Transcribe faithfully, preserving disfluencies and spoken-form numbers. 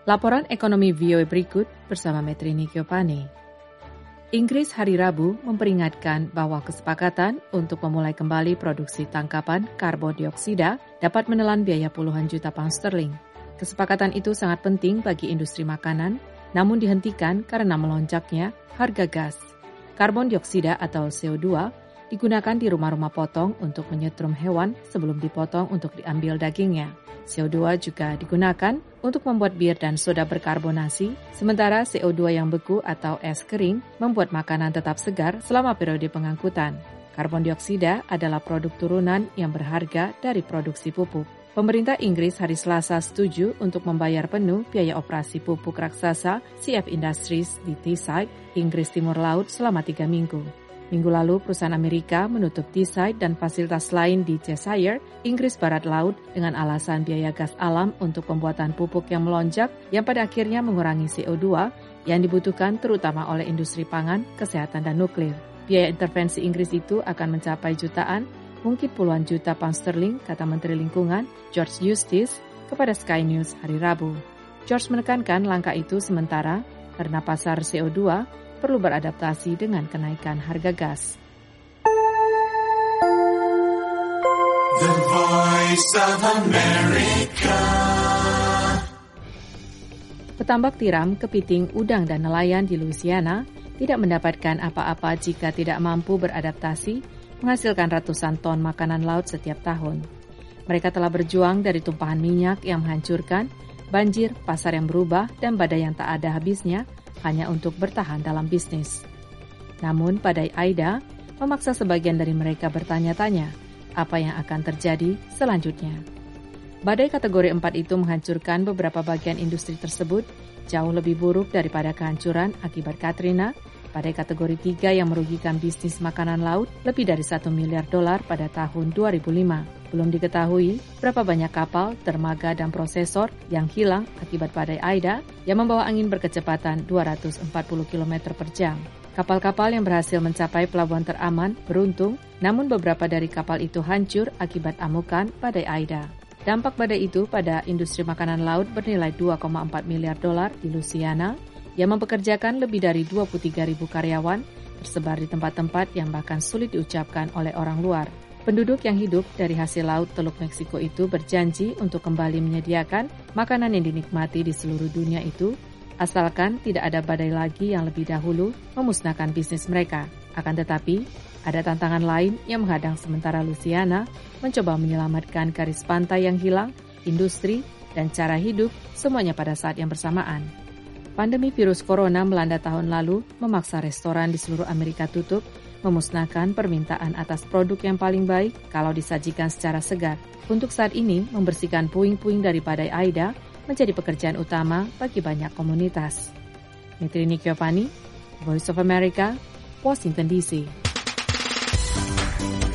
Laporan ekonomi V O A berikut bersama Metrini Giovanni. Inggris hari Rabu memperingatkan bahwa kesepakatan untuk memulai kembali produksi tangkapan karbon dioksida dapat menelan biaya puluhan juta pound sterling. Kesepakatan itu sangat penting bagi industri makanan, namun dihentikan karena melonjaknya harga gas. Karbon dioksida atau C O dua digunakan di rumah-rumah potong untuk menyetrum hewan sebelum dipotong untuk diambil dagingnya. C O dua juga digunakan untuk membuat bir dan soda berkarbonasi, sementara C O dua yang beku atau es kering membuat makanan tetap segar selama periode pengangkutan. Karbon dioksida adalah produk turunan yang berharga dari produksi pupuk. Pemerintah Inggris hari Selasa setuju untuk membayar penuh biaya operasi pupuk raksasa C F Industries di Teesside, Inggris Timur Laut selama tiga minggu. Minggu lalu, perusahaan Amerika menutup Teesside dan fasilitas lain di Cheshire, Inggris Barat Laut dengan alasan biaya gas alam untuk pembuatan pupuk yang melonjak yang pada akhirnya mengurangi C O dua yang dibutuhkan terutama oleh industri pangan, kesehatan, dan nuklir. Biaya intervensi Inggris itu akan mencapai jutaan, mungkin puluhan juta pound sterling, kata Menteri Lingkungan George Eustice kepada Sky News hari Rabu. George menekankan langkah itu sementara karena pasar C O dua perlu beradaptasi dengan kenaikan harga gas. The Voice of America. Petambak tiram, kepiting, udang, dan nelayan di Louisiana tidak mendapatkan apa-apa jika tidak mampu beradaptasi menghasilkan ratusan ton makanan laut setiap tahun. Mereka telah berjuang dari tumpahan minyak yang menghancurkan, banjir, pasar yang berubah, dan badai yang tak ada habisnya hanya untuk bertahan dalam bisnis. Namun badai Aida memaksa sebagian dari mereka bertanya-tanya apa yang akan terjadi selanjutnya. Badai kategori empat itu menghancurkan beberapa bagian industri tersebut jauh lebih buruk daripada kehancuran akibat Katrina, badai kategori tiga yang merugikan bisnis makanan laut lebih dari satu miliar dolar pada tahun dua ribu lima. Belum diketahui berapa banyak kapal, dermaga, dan prosesor yang hilang akibat badai Aida yang membawa angin berkecepatan dua ratus empat puluh kilometer per jam. Kapal-kapal yang berhasil mencapai pelabuhan teraman beruntung, namun beberapa dari kapal itu hancur akibat amukan badai Aida. Dampak badai itu pada industri makanan laut bernilai dua koma empat miliar dolar di Louisiana yang mempekerjakan lebih dari dua puluh tiga ribu karyawan tersebar di tempat-tempat yang bahkan sulit diucapkan oleh orang luar. Penduduk yang hidup dari hasil laut Teluk Meksiko itu berjanji untuk kembali menyediakan makanan yang dinikmati di seluruh dunia itu, asalkan tidak ada badai lagi yang lebih dahulu memusnahkan bisnis mereka. Akan tetapi, ada tantangan lain yang menghadang sementara Louisiana mencoba menyelamatkan garis pantai yang hilang, industri, dan cara hidup semuanya pada saat yang bersamaan. Pandemi virus corona melanda tahun lalu memaksa restoran di seluruh Amerika tutup, memusnahkan permintaan atas produk yang paling baik kalau disajikan secara segar. Untuk saat ini, membersihkan puing-puing dari badai Aida menjadi pekerjaan utama bagi banyak komunitas. Metrini Giovanni, Voice of America, Washington D C.